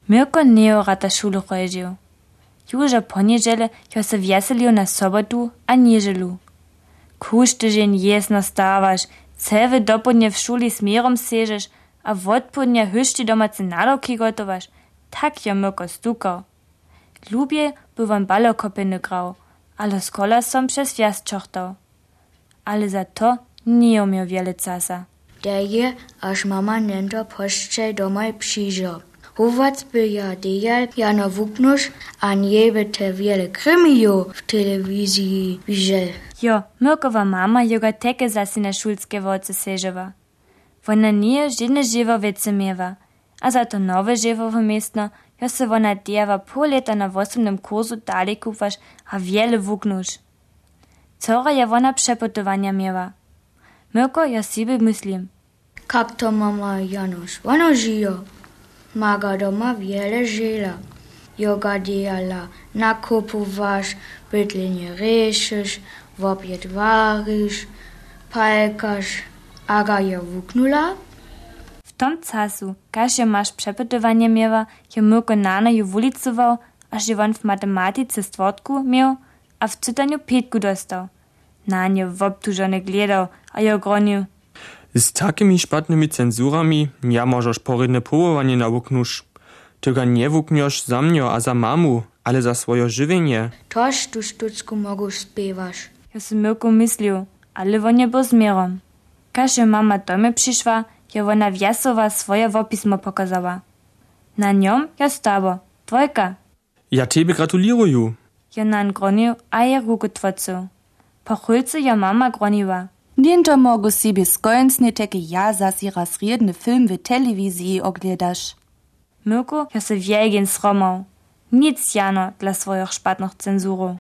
Mirko neo rata szulu chodził. Już po niedziele jo se weselił na sobotu a niedzielu. Każdy dzień jesno stawasz, całe dopodnie w szuli smierom seżesz, a w odpodnie hyszczy domace nadawki gotowasz. Tak jo Mirko stukał. Lubie by wam balokopiny grał, ale z kola som przez wjazd czochtał. Ale za to nie umiał wiele czasu. Daje, aż mama nęto poszczej domaj przyjrzał. Hovac by ja dejal, jano wuknusz, a nie by te wiele krymiju w telewizji widział. Jo, Mirkova mama joga teke zasi na szulskie woce seževa. Wona nie żadne żywo wiece miewa, a za to nowe żywowe miestno, jo se wona diewa pół leta na 8. kursu dalej kufasz, a wiele wuknusz. Cora ja wona przepotowania miewa. Mirko ja sobie myślim. Kak to mama Janusz, wano żyjo. Maga doma wiele żyla. Joga dejala, nakupowasz, bytlinie reszysz, wopiet warysz, palkasz, aga ja wuknula. W tom czasu, każ jo masz przepytowanie miewa, jo Mirko nana ju wulicował, aż je won w matematice stwortku miał, a w czytaniu 5 dostał. Na nie wobtużony gledał, a jo gronił. Z takimi szpatnymi cenzurami ja możesz porydne powołanie nawuknusz. Tylko nie wukniesz za mnie a za mamu, ale za swoje żywienie. Toż tu sztuczku mogu spiewasz. Ja sam Mirko myślił, ale won nie był zmierom. Każ jo mama domie przyszła, jo wona wjasowa swoje wopismo pokazała. Na niom jo stało, 2. Ja tebe gratuliruju. Jo nan gronił, a je ruku twoczył. Po chulce jo mama groniła. Niento mogu sobie skończnie takie ja zasi raz riedny film w telewizji ogledasz. Mirko jo se wielgien sromał. Nic jano dla swoich szpatnych cenzurów.